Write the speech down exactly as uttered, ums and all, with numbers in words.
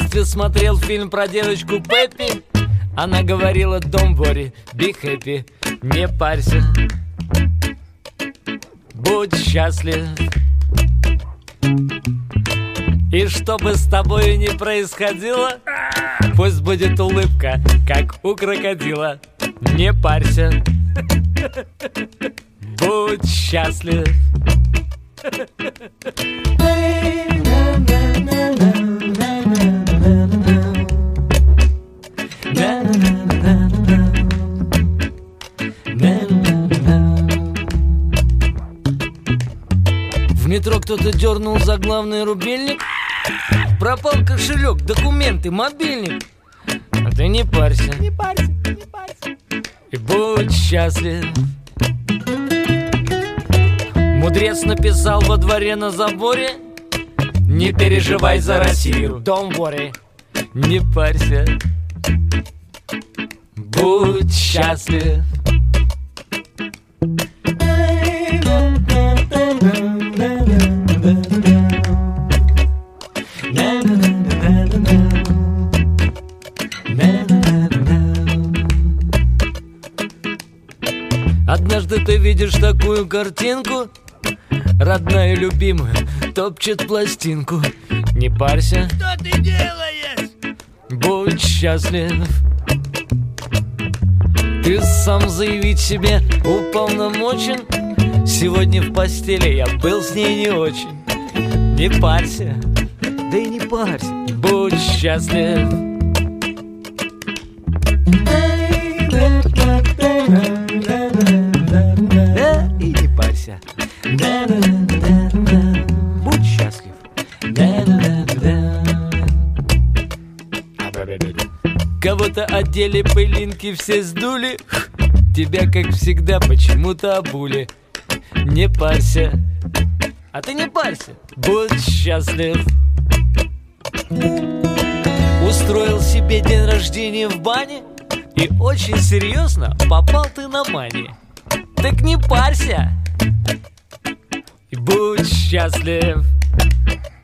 детстве смотрел фильм про девочку Пеппи. Она говорила: don't worry, be happy. Не парься, будь счастлив. И что бы с тобой ни происходило, пусть будет улыбка, как у крокодила. Не парься, будь счастлив. В метро кто-то дернул за главный рубильник. Пропал кошелек, документы, мобильник. А ты не парься, Не парься, не парься. и будь счастлив. Мудрец написал во дворе на заборе: не переживай за Россию, don't worry. Не парься, будь счастлив. Однажды ты видишь такую картинку: родная любимая топчет пластинку. Не парься, Что ты делаешь? будь счастлив. Ты сам заявить себе уполномочен: сегодня в постели я был с ней не очень. Не парься, да и не парься, будь счастлив. Да и не парься, будь счастлив. Кого-то одели, пылинки все сдули, тебя, как всегда, почему-то обули. Не парься, а ты не парься, будь счастлив. Устроил себе день рождения в бане, и очень серьезно попал ты на мани. Так не парься и будь счастлив.